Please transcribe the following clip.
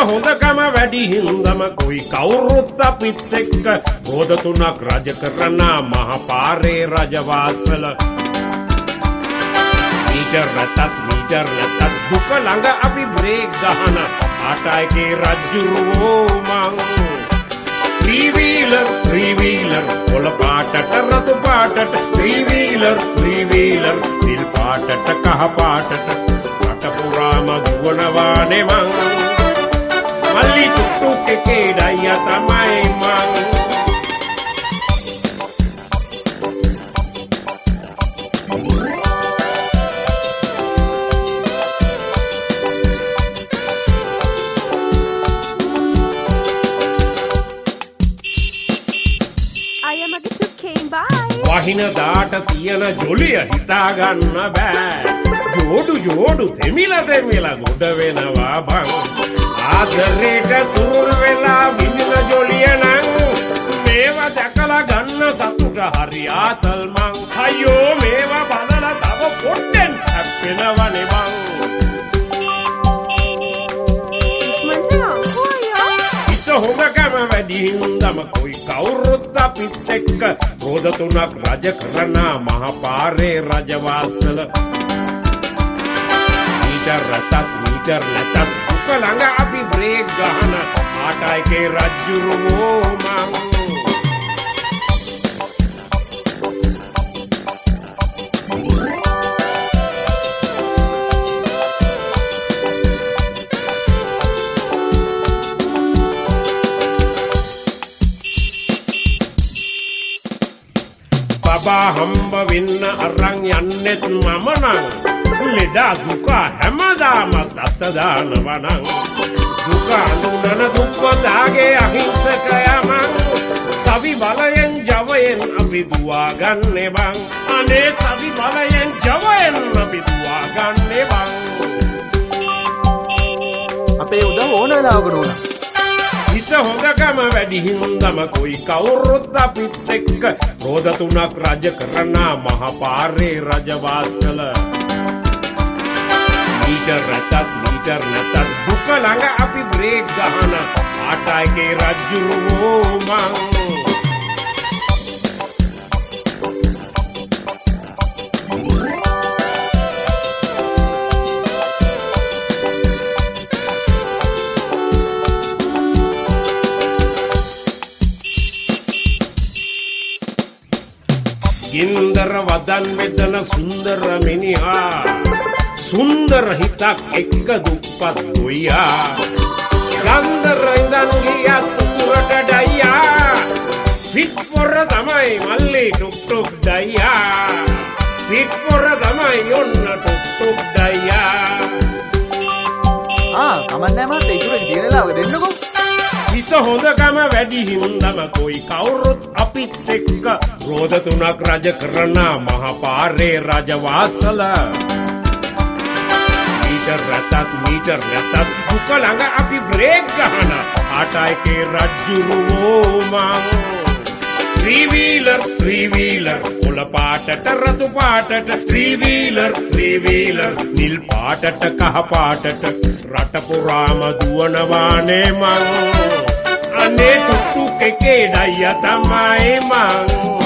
හොඳකම වැඩි හින්දම කොයි කවුරුත් අපිත් එක්ක රෝද තුනක් රජ කරන මහ පාරේ රජවාසල මීටර් නැතත් දුක ළඟ අපි බ්‍රේක් ගහන ආටායකේ රජ්ජුරුවෝ මං three wheeler කොළ පාටට රතු පාටට three wheeler නිල් පාටට කහ පාටට රට පුරාම දුවනවානේ මං මල්ලි ටුක් එකේ ඩයියා තමයි මං වහින දාට තියෙන ජොලිය හිතා ගන්න බෑ ජෝඩු තෙමිල ගොඩ වෙනවා බං ආදරේට තුරුල් වෙලා විඳින ජොලිය නම් මේවා දැකලා ගන්න සතුට හරි ආතල් මං අයියෝ මේවා බලලා තව පොඩ්ඩෙන් හැප්පෙනවනේ බං හොඳකම වැඩි හින්දම කොයි කවුරුත් අපිත් එක්ක රෝද තුනක් රජ කරන මහ පාරේ රජවාසල මීටර් නැතත් දුක ළඟ අපි බ්‍රේක් ගහන ආටායකේ රජ්ජුරුවෝ මං බබා හම්බ වෙන්න අරන් යන්නෙත් මම නං ලෙඩා දුක හැමදාම අත දානවා නං දුක අඳුනන දුක්පතාගේ අහිංසකයා මං සවි බලයෙන් ජවයෙන් අපි දුවා ගන්නේ බං අනේ සවි බලයෙන් ජවයෙන් අපි දුවා ගන්නේ බං අපේ උදව් ඕන වෙලාවකට ඕන හිත හොඳකම වැඩි හින්දම කොයි කවුරුත් අපිත් එක්ක රෝද තුනක් රජ කරන මහ පාරේ රජවාසල මීටර් නැතත් දුක ළඟ අපි බ්‍රේක් ගහන ආටායකේ රජ්ජුරුවෝ මං ගින්දර වදන් වෙදන සුන්දර මිනිහා සුන්දර හිතක් එක්ක දුප්පත් ගොයියා ගන්දර ඉඳන් ගියත් උතුරට ඩයියා පිට පොර තමයි මල්ලි ටුක් ඩයියා පිට පොර තමයි යොන්න ටුක් ඩයියා කමන්නේ මට ඉතුරු දිනලාව දෙන්නකෝ හිත හොඳකම වැඩි හින්දම කොයි කවුරුත් අපිත් එක්ක රෝද තුනක් රජ කරන මහ පාරේ රජවාසල මීටර් නැතත් දුක ළඟ අපි බ්‍රේක් ගහන ආටායකේ රජ්ජුරුවෝ මං three wheeler කොළ පාටට රතු පාටට three wheeler නිල් පාටට කහ පාටට රට පුරාම දුවනවානේ මං අනේ ටුක් එකේ ඩයියා තමයි මං